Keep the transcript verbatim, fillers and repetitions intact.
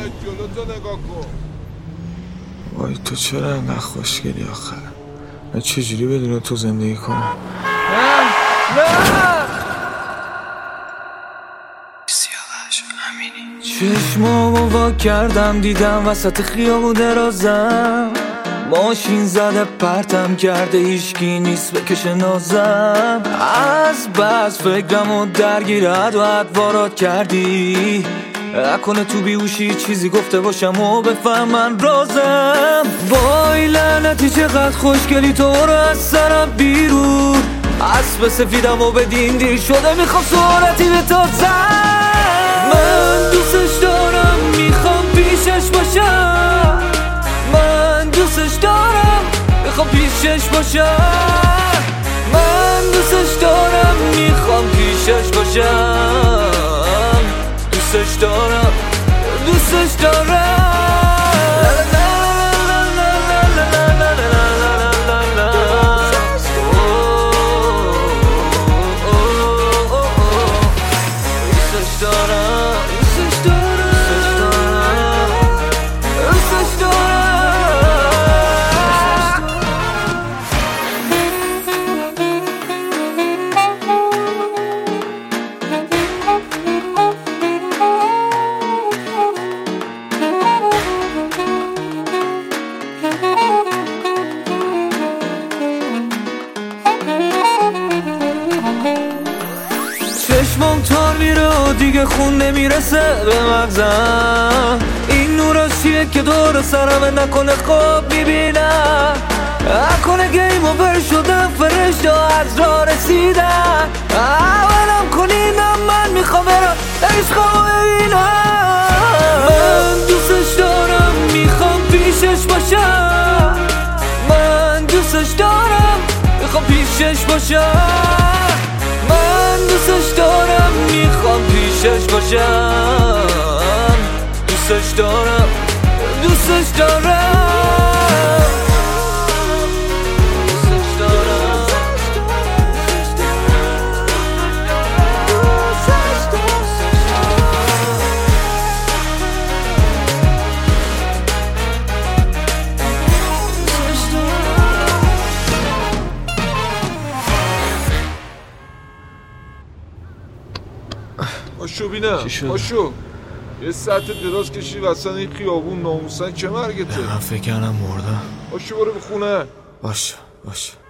جلو تو نگاه کن. وای تو چرا انقدر خوشگلی آخر؟ من چجوری بدون تو زندگی کنم؟ نه نه چشمامو وا کردم دیدم وسط خیابون درازم ماشین زده پرتم کرده هیچکی نیست بکشه نازم از بس فکرمو درگیرد و ادوارات کردی اکنه تو بیوشی چیزی گفته باشم و بفهم من رازم وای لعنتی چقدر خوشگلی تو رو از سرم بیرون اسب سفیدم و بدین دیر شده میخوام سرعتی به تازم من دوستش دارم میخوام پیشش باشم من دوستش دارم میخوام پیشش باشم من دوستش دارم میخوام پیشش باشم دوستش دارم دوستش دارم چشمم تار میره و دیگه خون نمیرسه به مغزم این نوراشیه که دور سرم نکنه خواب میبینم نکنه گیم اوور شدم فرشته از راه رسیدم اولم کنینم من میخوام برم عشقمو ببینم من دوستش دارم میخوام پیشش باشم من دوستش دارم میخوام پیشش باشم من دوستش دارم میخوام پیشش باشم دوستش دارم دوستش دارم دوستش دارم باشو بینم باشو یه ساعت دراز کشی وسط این خیابون ناموسن چه مرگته؟ من فکر کردم مردم. باشو برو به خونه. باشه باشه